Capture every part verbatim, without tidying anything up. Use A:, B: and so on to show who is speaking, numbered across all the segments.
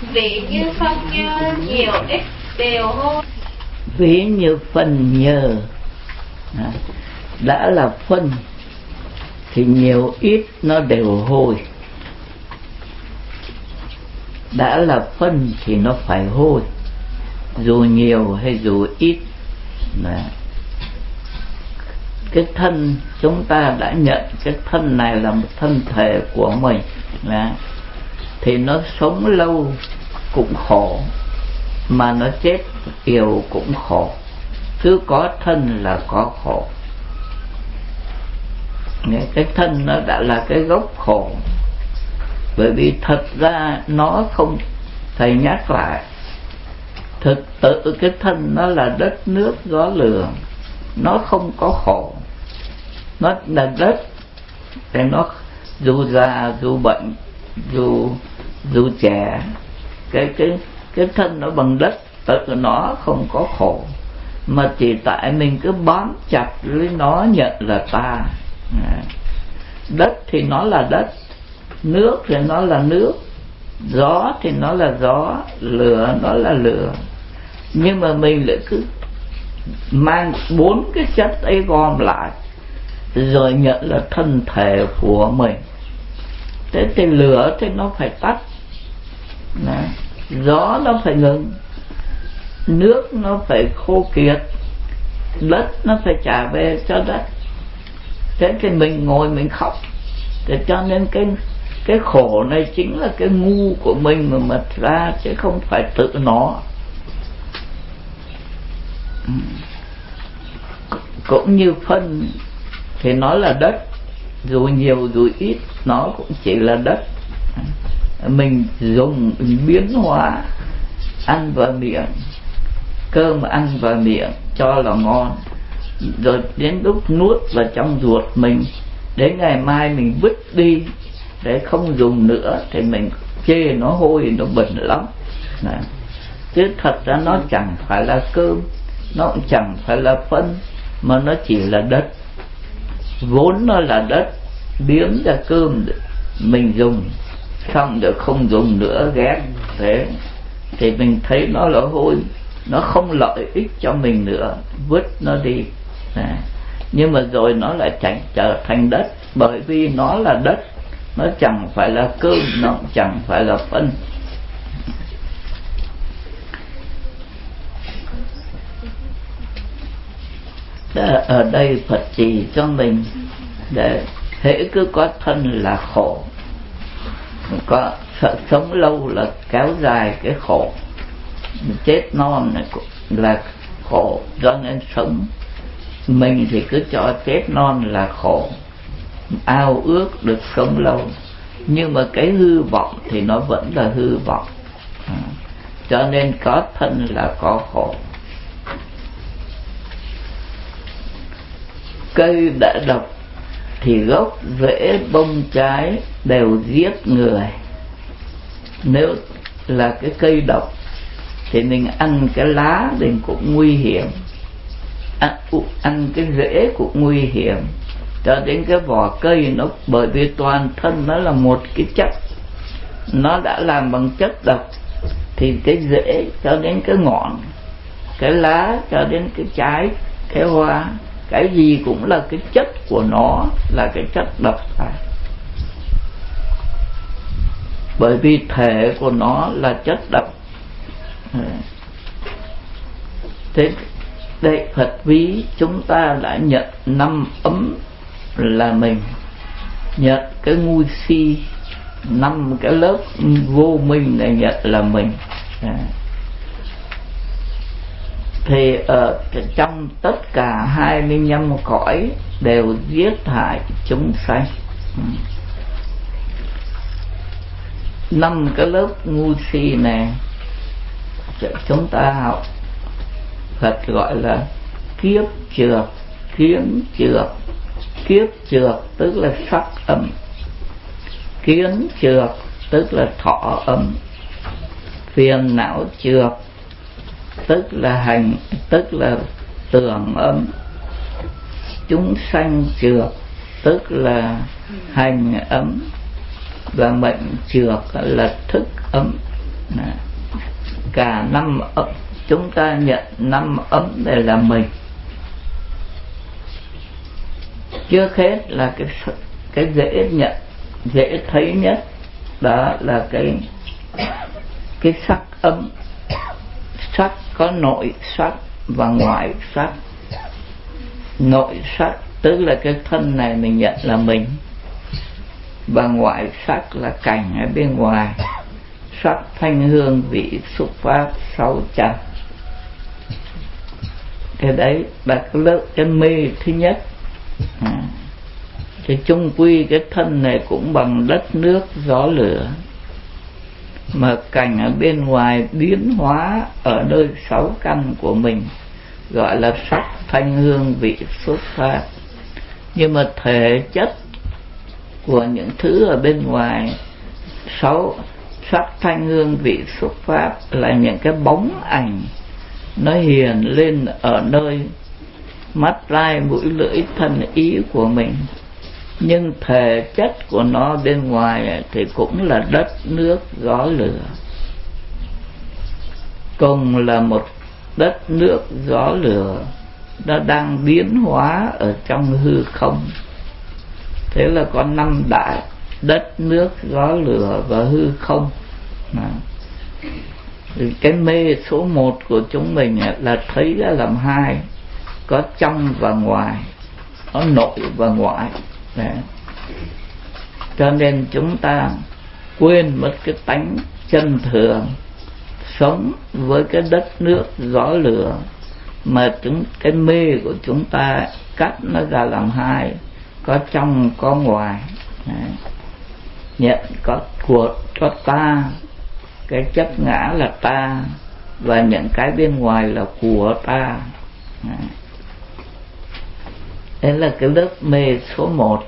A: Ví như phân nhơ nhiều ít đều hôi.
B: Ví như phân nhơ đã là phân thì nhiều ít nó đều hôi. Đã là phân thì nó phải hôi, dù nhiều hay dù ít. Cái thân chúng ta đã nhận cái thân này là một thân thể của mình, thì nó sống lâu cũng khổ, mà nó chết yếu cũng khổ. Cứ có thân là có khổ. Cái thân nó đã là cái gốc khổ. Bởi vì thật ra nó không, thầy nhắc lại, thực tự cái thân nó là đất nước gió lửa, nó không có khổ. Nó là đất thì nó dù già dù bệnh dù dù trẻ, cái cái cái thân nó bằng đất, tự nó không có khổ, mà chỉ tại mình cứ bám chặt với nó nhận là ta. Đất thì nó là đất, nước thì nó là nước, gió thì nó là gió, lửa nó là lửa. Nhưng mà mình lại cứ mang bốn cái chất ấy gom lại rồi nhận là thân thể của mình. Thế thì lửa thì nó phải tắt, gió nó phải ngừng, nước nó phải khô kiệt, đất nó phải trả về cho đất. Thế thì mình ngồi mình khóc. Thế cho nên cái cái khổ này chính là cái ngu của mình mà mật ra, chứ không phải tự nó. Cũng như phân thì nó là đất, dù nhiều dù ít nó cũng chỉ là đất. Mình dùng, mình biến hóa, ăn vào miệng, cơm ăn vào miệng cho là ngon, rồi đến lúc nuốt vào trong ruột mình, đến ngày mai mình vứt đi để không dùng nữa thì mình chê nó hôi, nó bẩn lắm. Chứ thật ra nó chẳng phải là cơm, nó cũng chẳng phải là phân, mà nó chỉ là đất. Vốn nó là đất, biến ra cơm mình dùng, xong rồi không dùng nữa ghét. Thế thì mình thấy nó là hôi, nó không lợi ích cho mình nữa, vứt nó đi. À, nhưng mà rồi nó lại chẳng trở thành đất, bởi vì nó là đất, nó chẳng phải là cơm, nó chẳng phải là phân. Ở đây Phật chỉ cho mình để hễ cứ có thân là khổ, có sống lâu là kéo dài cái khổ, chết non là khổ, cho nên sống mình thì cứ cho chết non là khổ, ao ước được sống lâu. Nhưng mà cái hư vọng thì nó vẫn là hư vọng, à, cho nên có thân là có khổ. Cây đã độc thì gốc rễ bông trái đều giết người. Nếu là cái cây độc thì mình ăn cái lá mình cũng nguy hiểm, ăn, ăn cái rễ cũng nguy hiểm, cho đến cái vỏ cây nó, bởi vì toàn thân nó là một cái chất, nó đã làm bằng chất độc, thì cái rễ cho đến cái ngọn, cái lá cho đến cái trái, cái hoa, cái gì cũng là cái chất của nó, là cái chất độc hại. Bởi vì thể của nó là chất độc. Thế đây Phật ví chúng ta đã nhận năm ấm là mình, nhận cái ngu si, năm cái lớp vô minh này nhận là mình. Thì ở trong tất cả hai mươi lăm cõi đều giết hại chúng sanh. Năm cái lớp ngu si này chúng ta học Phật gọi là kiếp trược, kiến trược. Kiếp trược tức là sắc âm, kiến trược tức là thọ âm, phiền não trược tức là hành, tức là tưởng âm, chúng sanh trược tức là hành âm, và mệnh trược là thức âm. cả năm ấm, chúng ta nhận năm ấm để là mình. Trước hết là cái cái dễ nhận, dễ thấy nhất, đó là cái cái sắc ấm. Sắc có nội sắc và ngoại sắc. Nội sắc tức là cái thân này mình nhận là mình, và ngoại sắc là cảnh ở bên ngoài, sắc thanh hương vị xúc pháp sáu trần. Cái đấy là cái lớp cái mê thứ nhất. à, Cái chung quy cái thân này cũng bằng đất nước gió lửa, mà cảnh ở bên ngoài biến hóa ở nơi sáu căn của mình gọi là sắc thanh hương vị xúc pháp. Nhưng mà thể chất của những thứ ở bên ngoài sáu sắc thanh hương vị xúc pháp là những cái bóng ảnh nó hiền lên ở nơi mắt tai mũi lưỡi thân ý của mình. Nhưng thể chất của nó bên ngoài thì cũng là đất nước gió lửa, cùng là một đất nước gió lửa, nó đang biến hóa ở trong hư không. Thế là có năm đại: đất nước gió lửa và hư không. à. Cái mê số một của chúng mình là thấy ra làm hai, có trong và ngoài, có nội và ngoại. Đấy. Cho nên chúng ta quên mất cái tánh chân thường, sống với cái đất nước gió lửa, mà chúng cái mê của chúng ta cắt nó ra làm hai, có trong có ngoài. Đấy. Nhận có của có ta, cái chấp ngã là ta, và những cái bên ngoài là của ta. Đấy. Đấy là cái lớp mê số một.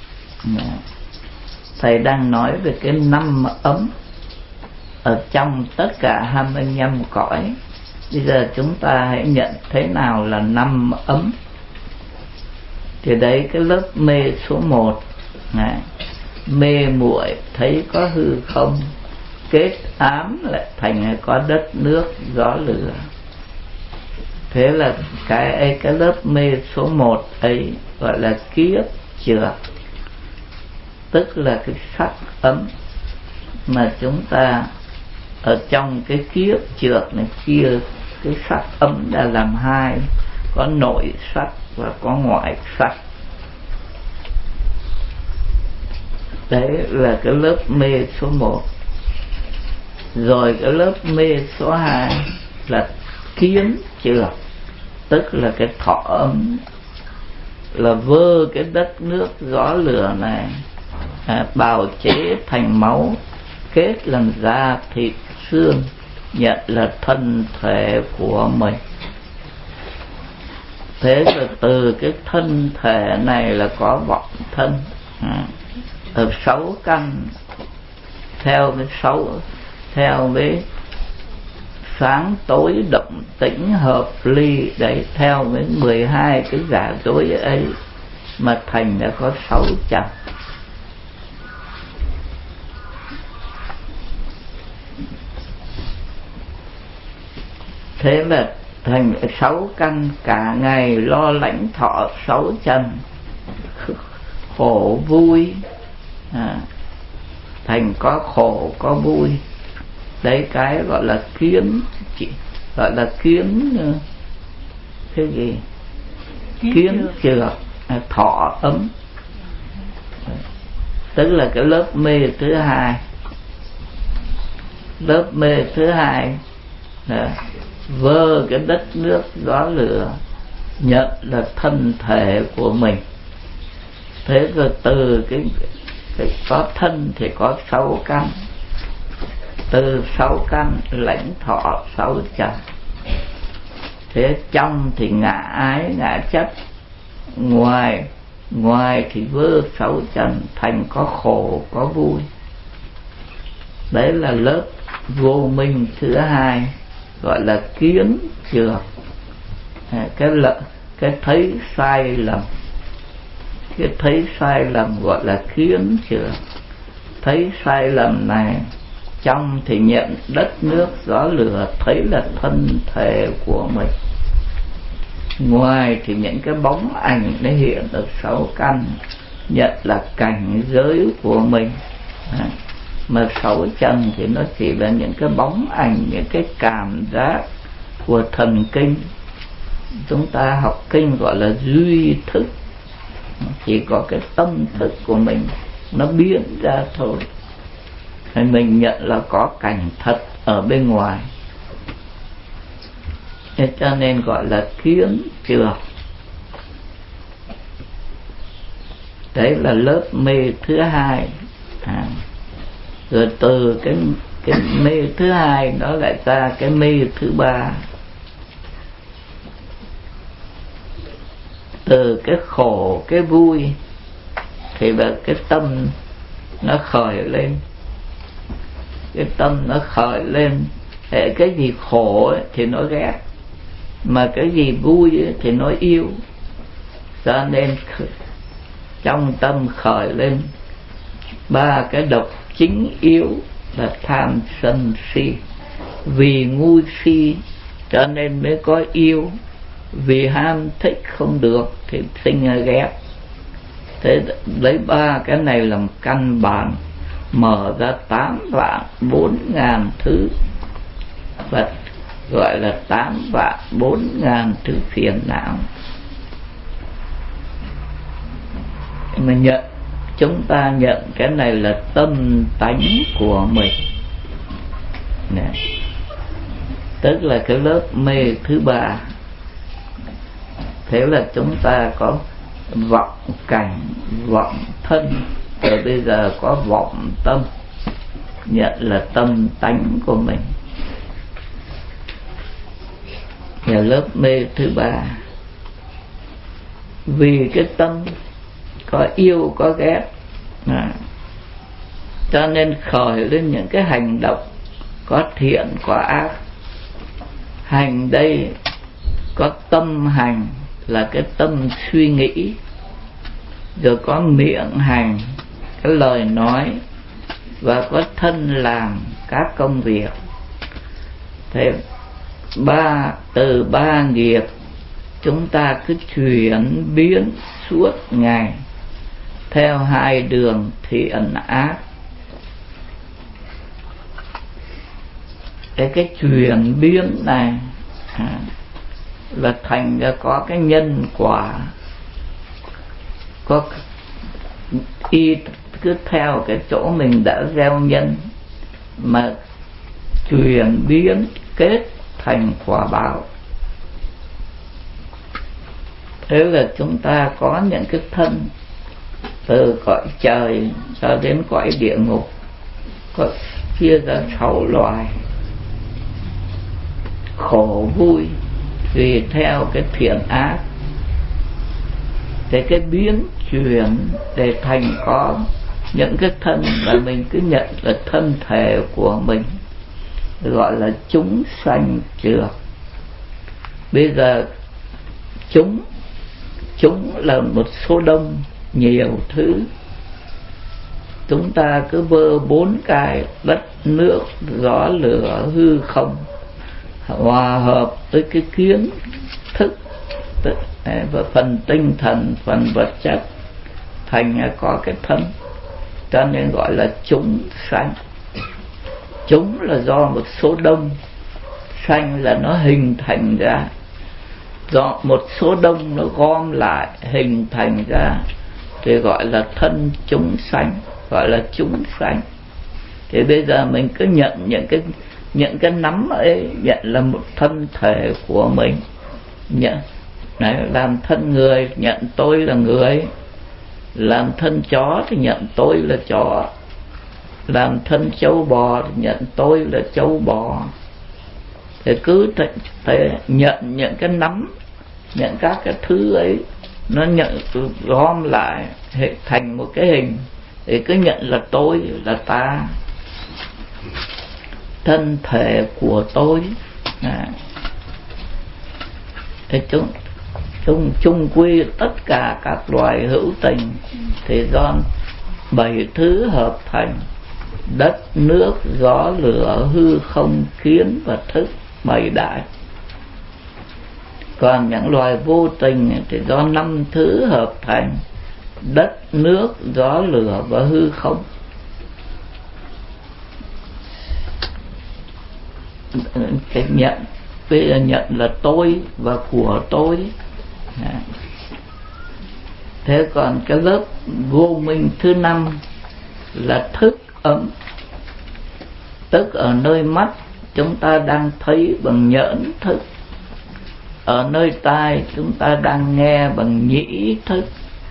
B: Thầy đang nói về cái năm ấm ở trong tất cả hai mươi lăm cõi. Bây giờ chúng ta hãy nhận thế nào là năm ấm. Thì đấy, cái lớp mê số một này, mê muội thấy có hư không, kết ám lại thành có đất nước gió lửa. Thế là cái ấy, cái lớp mê số một ấy gọi là kiếp trược, tức là cái sắc ấm mà chúng ta ở trong cái kiếp trược này chia cái sắc ấm đã làm hai, có nội sắc và có ngoại sắc. Đấy là cái lớp mê số một. Rồi cái lớp mê số hai là kiến trược, tức là cái thọ ấm, là vơ cái đất nước gió lửa này à, bào chế thành máu, kết làm da thịt xương, nhận là thân thể của mình. Thế rồi từ cái thân thể này là có vọng thân à, ở sáu căn, theo cái sáu, theo cái sáng tối động tĩnh hợp ly đấy, theo với mười hai cái giả dối ấy mà thành đã có sáu trần. Thế là thành sáu căn, cả ngày lo lãnh thọ sáu trần, khổ vui à, thành có khổ có vui. Đấy cái gọi là kiến, gọi là kiến cái gì kiến, kiến trược à, thọ ấm, tức là cái lớp mê thứ hai. Lớp mê thứ hai là vơ cái đất nước gió lửa, nhận là thân thể của mình. Thế rồi từ cái, cái có thân thì có sáu căn, từ sáu căn lãnh thọ sáu trần. Thế trong thì ngã ái ngã chấp, ngoài ngoài thì vơ sáu trần thành có khổ có vui. Đấy là lớp vô minh thứ hai, gọi là kiến trược. Cái lợi, cái thấy sai lầm, cái thấy sai lầm gọi là kiến trược. Thấy sai lầm này trong thì nhận đất nước gió lửa thấy là thân thể của mình, ngoài thì những cái bóng ảnh nó hiện ở sáu căn nhận là cảnh giới của mình. Mà sáu trần thì nó chỉ là những cái bóng ảnh, những cái cảm giác của thần kinh. Chúng ta học kinh gọi là duy thức, chỉ có cái tâm thức của mình nó biến ra thôi. Thì mình nhận là có cảnh thật ở bên ngoài, thế cho nên gọi là kiến trược. Đấy là lớp mê thứ hai. à, Rồi từ cái, cái mê thứ hai nó lại ra cái mê thứ ba. Từ cái khổ cái vui thì là cái tâm nó khởi lên. Cái tâm nó khởi lên, cái gì khổ ấy, thì nó ghét, mà cái gì vui ấy, thì nó yêu. Cho nên trong tâm khởi lên ba cái độc chính yếu là tham sân si. Vì ngu si cho nên mới có yêu, vì ham thích không được thì sinh ra ghét. Thế lấy ba cái này làm căn bản, mở ra tám vạn bốn ngàn thứ Phật, gọi là tám vạn bốn ngàn thứ phiền não. Mà nhận, chúng ta nhận cái này là tâm tánh của mình nè. Tức là cái lớp mê thứ ba. Thế là chúng ta có vọng cảnh, vọng thân, rồi bây giờ có vọng tâm, nhận là tâm tánh của mình. Là lớp mê thứ ba. Vì cái tâm có yêu có ghét à, cho nên khởi lên những cái hành động có thiện có ác. Hành đây có tâm hành là cái tâm suy nghĩ, rồi có miệng hành cái lời nói, và có thân làm các công việc. Thế ba từ ba nghiệp chúng ta cứ chuyển biến suốt ngày theo hai đường thiện ác. Cái cái chuyển biến này à, là thành ra có cái nhân quả, có y cứ theo cái chỗ mình đã gieo nhân mà chuyển biến kết thành quả báo. Thế là chúng ta có những cái thân từ cõi trời cho đến cõi địa ngục, có chia ra sáu loài. Khổ vui tùy theo cái thiện ác, thì cái biến chuyển để thành có những cái thân mà mình cứ nhận là thân thể của mình, gọi là chúng sanh trược. Bây giờ chúng chúng là một số đông nhiều thứ. Chúng ta cứ vơ bốn cái đất nước gió lửa hư không hòa hợp với cái kiến thức và phần tinh thần, phần vật chất, thành có cái thân, cho nên gọi là chúng sanh. Chúng là do một số đông, sanh là nó hình thành ra, do một số đông nó gom lại hình thành ra thì gọi là thân chúng sanh, gọi là chúng sanh. Thì bây giờ mình cứ nhận những cái những cái nắm ấy, nhận là một thân thể của mình, nhận đấy, làm thân người nhận tôi là người, làm thân chó thì nhận tôi là chó, làm thân trâu bò thì nhận tôi là trâu bò. Thì cứ th- th- nhận những cái nắm, nhận các cái thứ ấy, nó nhận gom lại thành một cái hình, thì cứ nhận là tôi, là ta, thân thể của tôi. à. Thì chúng chung chung quy tất cả các loài hữu tình thì do bảy thứ hợp thành, đất nước gió lửa hư không kiến và thức bảy đại. Còn những loài vô tình thì do năm thứ hợp thành: đất nước gió lửa và hư không. Cái nhận, bây giờ nhận là tôi và của tôi. Thế còn cái lớp vô minh thứ năm là thức ấm, tức ở nơi mắt chúng ta đang thấy bằng nhãn thức, ở nơi tai chúng ta đang nghe bằng nhĩ thức,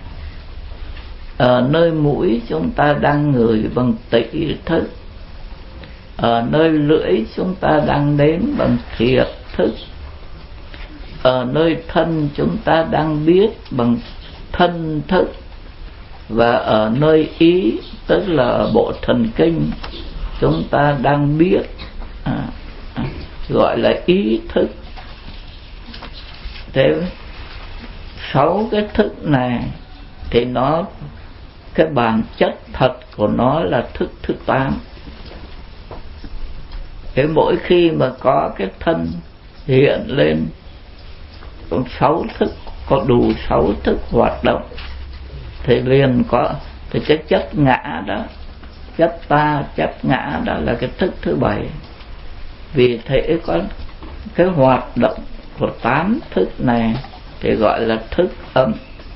B: ở nơi mũi chúng ta đang ngửi bằng tị thức, ở nơi lưỡi chúng ta đang nếm bằng thiệt thức, ở nơi thân chúng ta đang biết bằng thân thức, và ở nơi ý, tức là ở bộ thần kinh, chúng ta đang biết à, à, gọi là ý thức. Thế sáu cái thức này thì nó, cái bản chất thật của nó là thức thứ tám. Thế mỗi khi mà có cái thân hiện lên, có sáu thức, có đủ sáu thức hoạt động, thì liền có, thì cái chất ngã đó, chất ta, chất ngã đó là cái thức thứ bảy. Vì thế có cái hoạt động của tám thức này thì gọi là thức âm.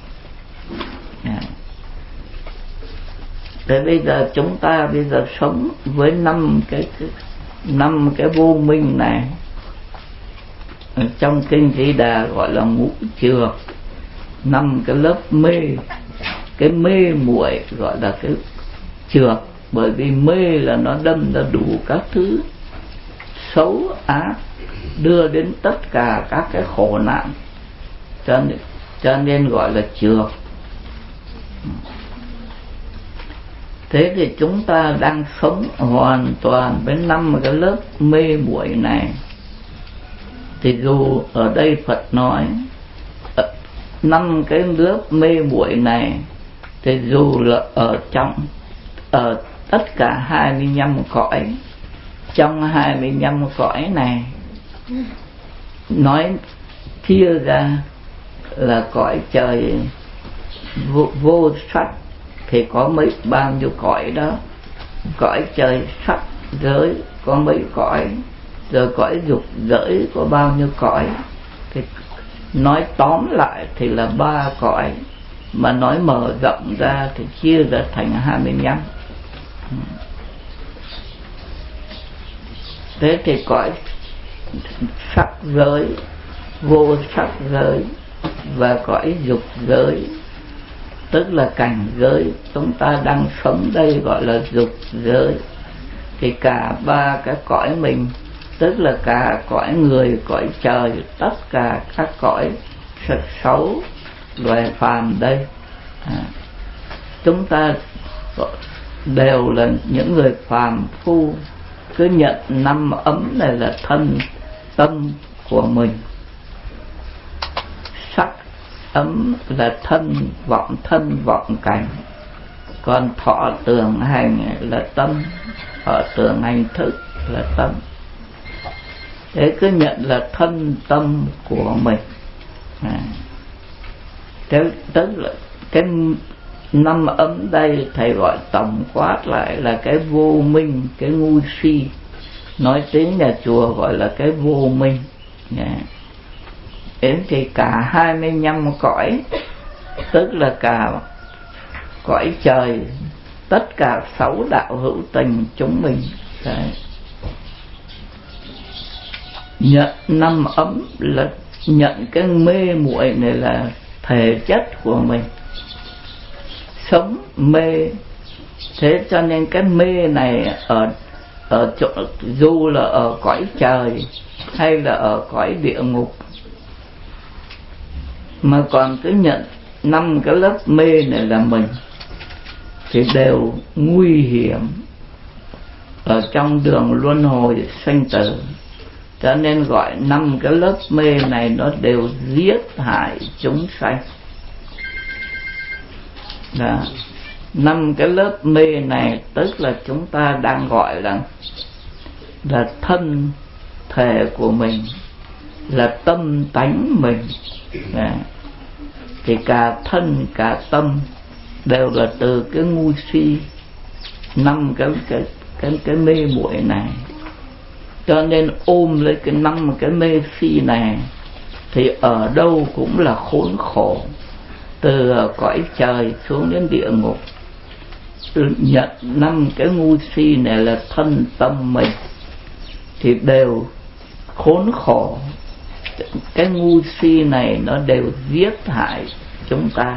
B: Thế bây giờ chúng ta bây giờ sống với năm cái năm cái vô minh này, trong kinh Di Đà gọi là ngũ trược, năm cái lớp mê. Cái mê muội gọi là cái trược, bởi vì mê là nó đâm ra đủ các thứ xấu ác, đưa đến tất cả các cái khổ nạn, cho nên, cho nên gọi là trược. Thế thì chúng ta đang sống hoàn toàn với năm cái lớp mê muội này. Thì dù ở đây Phật nói năm cái lớp mê muội này, thì dù là ở trong, ở tất cả hai mươi lăm cõi, trong hai mươi lăm cõi này nói chia ra là cõi trời vô, vô sắc thì có mấy bao nhiêu cõi đó, cõi trời sắc giới có mấy cõi, rồi cõi dục giới có bao nhiêu cõi. Thì nói tóm lại thì là ba cõi, mà nói mở rộng ra thì chia ra thành hai mươi lăm. Thế thì cõi sắc giới, vô sắc giới và cõi dục giới, tức là cảnh giới chúng ta đang sống đây gọi là dục giới. Thì cả ba cái cõi mình, tức là cả cõi người, cõi trời, tất cả các cõi xấu loài phàm đây, à, chúng ta đều là những người phàm phu, cứ nhận năm ấm này là thân tâm của mình. Sắc ấm là thân vọng, thân vọng cảnh, còn thọ tưởng hành là tâm, thọ tưởng hành thức là tâm. Thế cứ nhận là thân tâm của mình. à. Thế tức là cái năm ấm đây thầy gọi tổng quát lại là cái vô minh, cái ngu si, nói tiếng nhà chùa gọi là cái vô minh. Đến thì cả hai mươi lăm cõi, tức là cả cõi trời, tất cả sáu đạo hữu tình chúng mình. Đấy. Nhận năm ấm là nhận cái mê muội này là thể chất của mình, sống mê. Thế cho nên cái mê này ở ở chỗ, dù là ở cõi trời hay là ở cõi địa ngục, mà còn cứ nhận năm cái lớp mê này là mình, thì đều nguy hiểm ở trong đường luân hồi sanh tử. Cho nên gọi năm cái lớp mê này nó đều giết hại chúng sanh. Đó. năm cái lớp mê này tức là chúng ta đang gọi là là thân thể của mình, là tâm tánh mình. À, thì cả thân cả tâm đều là từ cái ngu si, năm cái cái cái cái mê muội này. Cho nên ôm lấy cái năm cái mê si này thì ở đâu cũng là khốn khổ, từ cõi trời xuống đến địa ngục. Nhận năm cái ngu si này là thân tâm mình thì đều khốn khổ. Cái ngu si này nó đều giết hại chúng ta,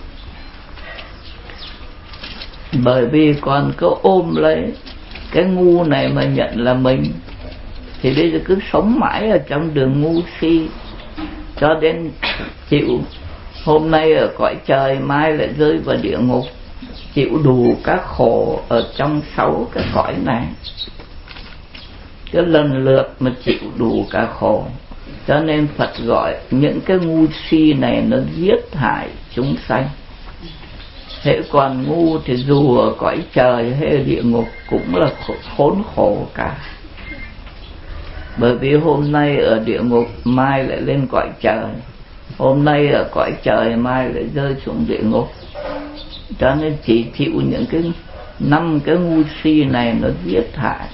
B: bởi vì còn cứ ôm lấy cái ngu này mà nhận là mình thì bây giờ cứ sống mãi ở trong đường ngu si, cho đến chịu hôm nay ở cõi trời, mai lại rơi vào địa ngục, chịu đủ các khổ ở trong sáu cái cõi này, cứ lần lượt mà chịu đủ cả khổ. Cho nên Phật gọi những cái ngu si này nó giết hại chúng sanh. Hễ còn ngu thì dù ở cõi trời hay địa ngục cũng là khốn khổ cả. Bởi vì hôm nay ở địa ngục, mai lại lên cõi trời, hôm nay ở cõi trời, mai lại rơi xuống địa ngục. Cho nên chỉ chịu những cái năm cái ngu si này nó giết hại.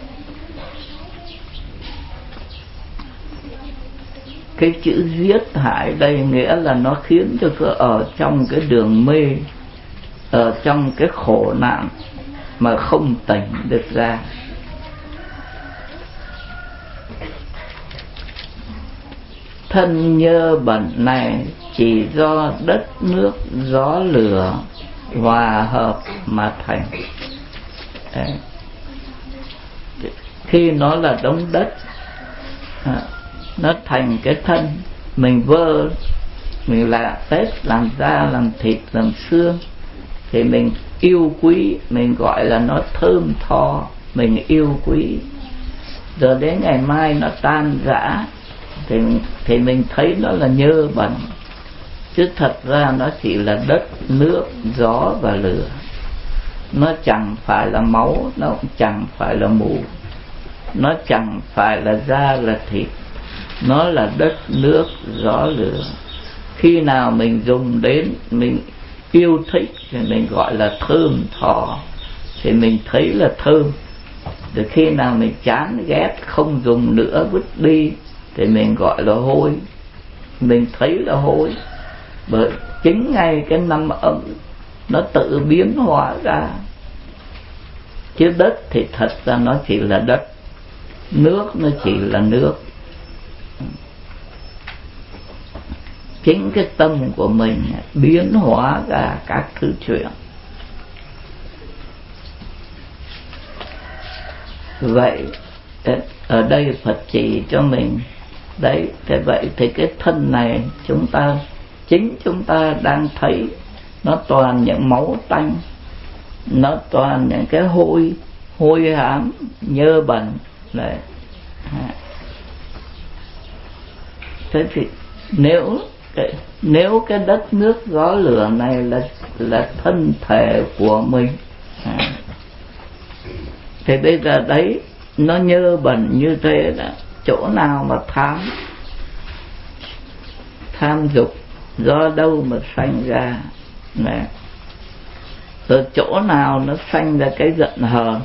B: Cái chữ giết hại đây nghĩa là nó khiến cho cứ ở trong cái đường mê, ở trong cái khổ nạn mà không tỉnh được ra. Thân nhơ bẩn này chỉ do đất nước gió lửa hòa hợp mà thành. Đấy. Khi nó là đống đất, nó thành cái thân mình vơ, mình là tết, làm da, làm thịt, làm xương thì mình yêu quý, mình gọi là nó thơm tho, mình yêu quý. Rồi đến ngày mai nó tan rã thì, thì mình thấy nó là nhơ bẩn, chứ thật ra nó chỉ là đất, nước, gió và lửa. Nó chẳng phải là máu, nó cũng chẳng phải là mù, nó chẳng phải là da là thịt, nó là đất, nước, gió, lửa. Khi nào mình dùng đến, mình yêu thích thì mình gọi là thơm thọ, thì mình thấy là thơm. Rồi khi nào mình chán ghét, không dùng nữa, vứt đi thì mình gọi là hôi, mình thấy là hôi. Bởi chính ngay cái năm ấm nó tự biến hóa ra. Chứ đất thì thật ra nó chỉ là đất, nước nó chỉ là nước. Chính cái tâm của mình biến hóa ra các thứ chuyện. Vậy ở đây Phật chỉ cho mình đấy. Thế vậy thì cái thân này chúng ta, chính chúng ta đang thấy nó toàn những máu tanh, nó toàn những cái hôi hôi hám nhơ bẩn đấy. Thế thì nếu cái, nếu cái đất nước gió lửa này là là thân thể của mình, à, thì bây giờ đấy nó nhơ bẩn như thế đó, chỗ nào mà tham tham dục do đâu mà sanh ra này? Từ chỗ nào nó sanh ra cái giận hờn?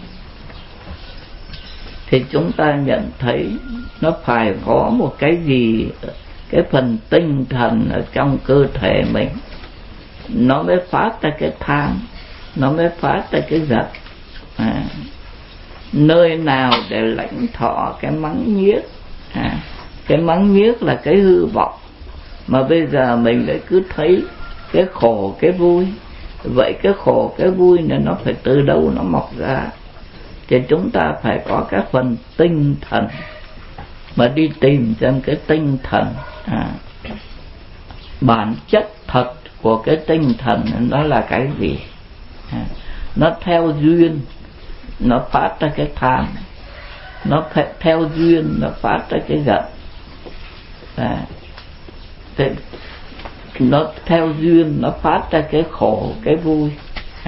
B: Thì chúng ta nhận thấy nó phải có một cái gì, cái phần tinh thần ở trong cơ thể mình nó mới phát ra cái tham, nó mới phát ra cái giận. À, nơi nào để lãnh thọ cái mắng nhiếc? À, cái mắng nhiếc là cái hư vọng, mà bây giờ mình lại cứ thấy cái khổ cái vui. Vậy cái khổ cái vui này nó phải từ đâu nó mọc ra? Thì chúng ta phải có cái phần tinh thần mà đi tìm xem cái tinh thần, à, bản chất thật của cái tinh thần nó là cái gì. À, nó theo duyên nó phát ra cái tham, nó theo duyên nó phát ra cái giận. À, nó theo duyên nó phát ra cái khổ cái vui.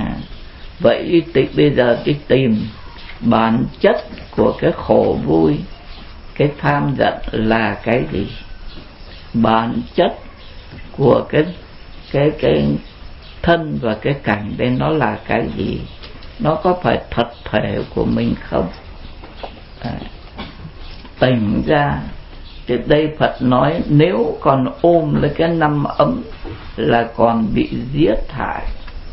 B: Vậy thì bây giờ đi tìm bản chất của cái khổ vui, cái tham giận là cái gì? Bản chất của cái cái cái thân và cái cảnh đây nó là cái gì? Nó có phải thật thể của mình không? À, tỉnh ra. Thì đây Phật nói nếu còn ôm lấy cái năm ấm là còn bị giết hại.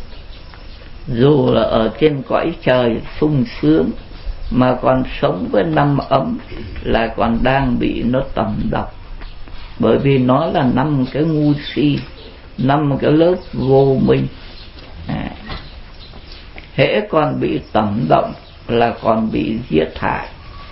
B: Dù là ở trên cõi trời sung sướng mà còn sống với năm ấm là còn đang bị nó tầm độc. Bởi vì nó là năm cái ngu si, năm cái lớp vô minh. À, hễ còn bị tẩm động là còn bị giết hại.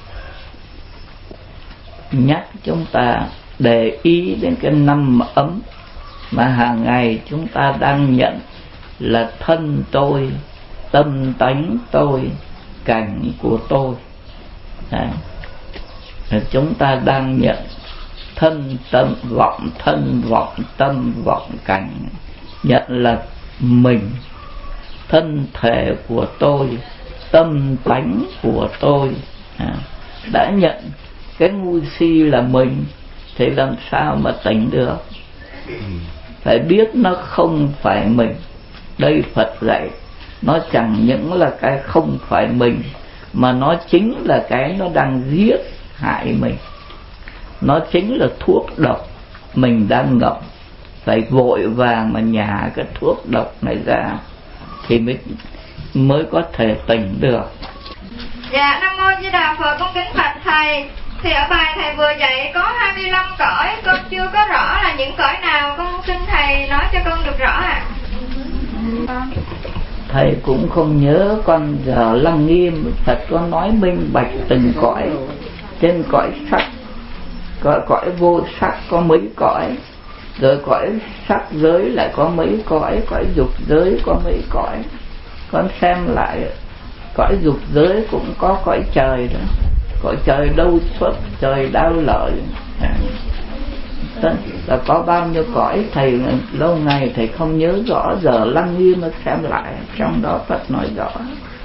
B: Nhắc chúng ta để ý đến cái năm ấm mà hàng ngày chúng ta đang nhận là thân tôi, tâm tánh tôi, cảnh của tôi. À, chúng ta đang nhận thân tâm vọng, thân vọng tâm vọng cảnh, nhận là mình, thân thể của tôi, tâm tánh của tôi. À, đã nhận cái ngu si là mình thì làm sao mà tỉnh được? Phải biết nó không phải mình. Đây Phật dạy nó chẳng những là cái không phải mình, mà nó chính là cái nó đang giết hại mình. Nó chính là thuốc độc mình đang ngậm. Phải vội vàng mà nhả cái thuốc độc này ra thì mới mới có thể tỉnh được.
A: Dạ, Nam Mô Di Đà Phật, con kính bạch Thầy. Thì ở bài Thầy vừa dạy có hai mươi lăm cõi, con chưa có rõ là những cõi nào, con xin Thầy nói cho con được rõ ạ. À.
B: Thầy cũng không nhớ, con giờ Lăng Nghiêm Phật có nói minh bạch từng cõi. Trên cõi sắc, cõi, cõi vô sắc có mấy cõi, rồi cõi sắc giới lại có mấy cõi, cõi dục giới có mấy cõi. Con xem lại cõi dục giới cũng có cõi trời đó, cõi trời đâu xuất, trời đau lợi. À, là có bao nhiêu cõi Thầy lâu ngày Thầy không nhớ rõ, giờ Lăng Nghiêm mà xem lại trong đó Phật nói rõ.